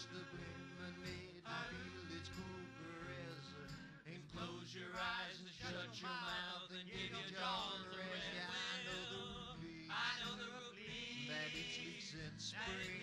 just a glimmer made to feel its cool caress. And close your eyes and shut your mouth and give your jaws a rest. Yeah, I know the routine that it sleeps in spring.